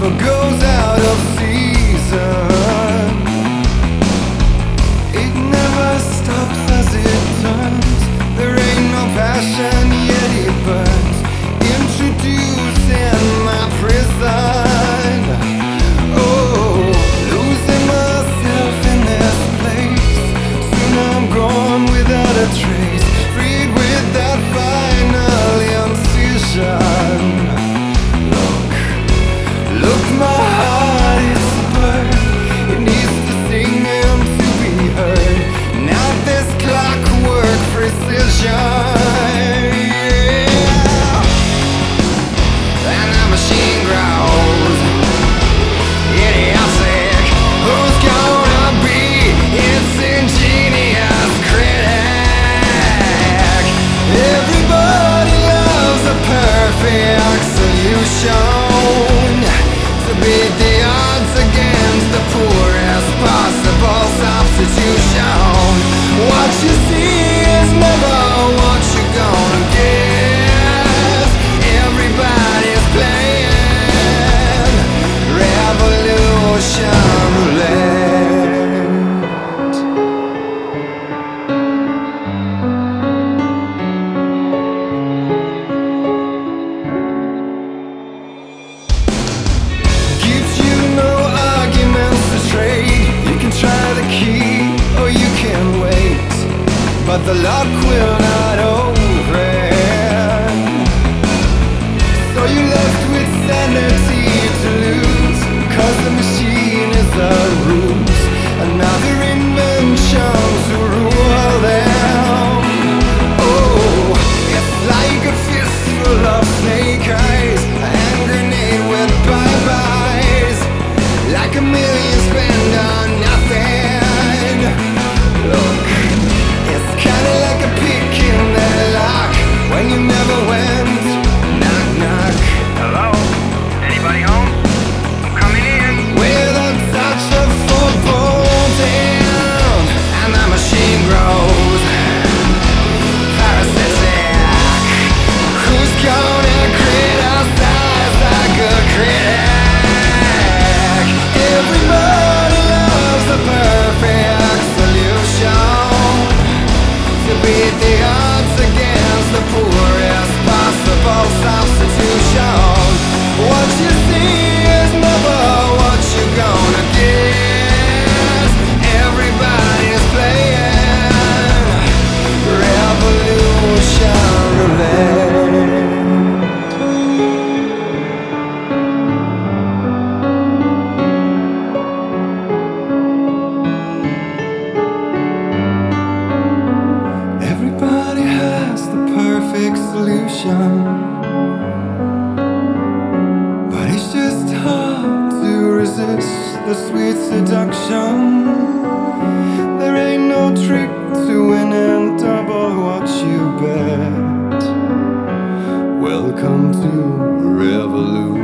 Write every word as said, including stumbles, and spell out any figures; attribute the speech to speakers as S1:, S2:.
S1: never goes out of season. It never stops as it turns. There ain't no passion yet it burns. Introducing my prison. Oh, losing myself in this place. Soon I'm gone without a trace, freed without final incision. Look, look, my heart is burned. It needs to sing and to be heard. Now this clockwork precision. And the machine grows idiotic. Who's gonna be its ingenious critic? Everybody loves a perfect solution to beat the odds against the poorest possible substitution. What you see is never what you're gonna get. Everybody's playing revolution roulette. Gives you no arguments to trade. You can try the key or you can wait, but the luck will not overend. So you're left with sanity to lose, cause the machine is a ruse. Another invention to rule them. Oh, it's like a fistful of snake eyes, a hand grenade with bye-byes, like a million spent on nothing. Look, it's kinda like a pick in the lock when you never went. Knock, knock.
S2: Hello? Anybody home? I'm coming in.
S1: With a touch of foreboding, and the machine grows parasitic. Who's gonna criticize a good critic? Everybody loves a perfect solution to beat the odds against the poorest possible substitution. What you see is never what you're gonna get. Everybody's playing revolution roulette. Everybody has the perfect solution, but it's just hard to resist the sweet seduction. There ain't no trick to win and double what you bet. Welcome to revolution.